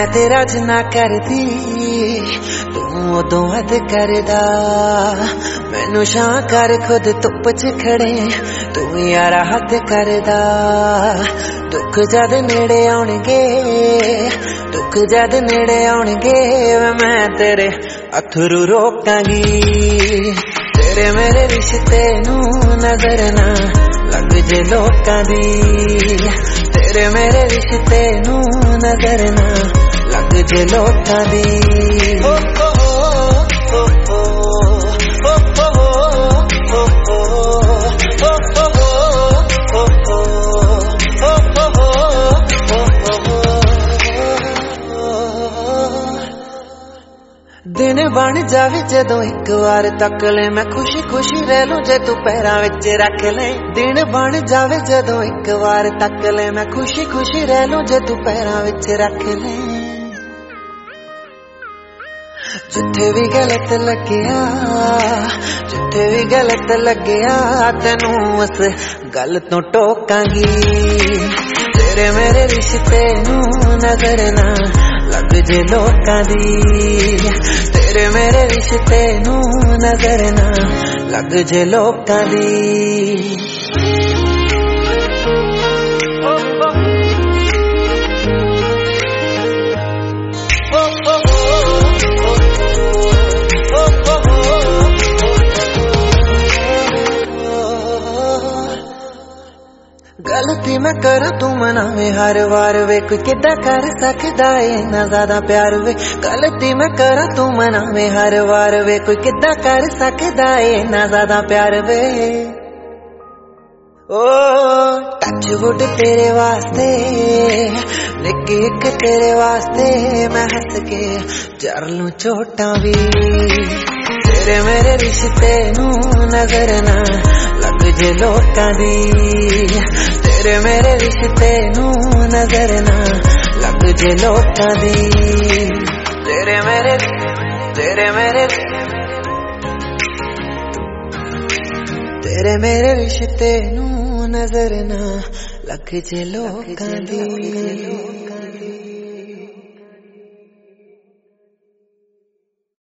तेरा जिन्ना करदी तू उदों हद करदा। मैनू छां कर खुद धुप च खड़े तू यारा हद करदा। दुख जद नेड़े आउणगे दुख जद नेड़े आउणगे मैं तेरे अथरू रोकांगी। तेरे मेरे रिश्ते नू नजर ना लग जे लोकां दी। तेरे मेरे रिश्ते नू नजर ना लग जे लोकां दी। दिन बन जावे जदों एक बार तक ले मैं खुशी खुशी रह लूं जे तू पैरां विच रख ले। दिन बन जावे जदों एक बार तक ले मैं खुशी खुशी रह लूं जे तू पैरां विच रख ले। जिथे भी गलत लग्या जिथे भी गलत लग्या तेनू उस गल तो टोकांगी। तेरे मेरे रिश्ते नू नजर ना लग जे लोकां दी। तेरे मेरे रिश्ते नू नजर ना लग जे लोकां दी। गलती मैं कर तू मनावे हर बार वे कोई किदा कर सकदा है ना ज्यादा प्यार वे। गलती मैं कर तू मनावे हर बार वे कोई किदा कर सकदा है ना ज्यादा प्यार वे। ओ टच वुड तेरे वास्ते निक्की एक तेरे वास्ते मैं हंस के जर लूं चोटां भी। तेरे मेरे रिश्ते नू नजर ना लग जे लोकां दी। तेरे मेरे रिश्ते नू नजर ना लग जे लोकां दी। तेरे मेरे तेरे मेरे तेरे मेरे रिश्ते नू नजर ना लग जे लोकां दी।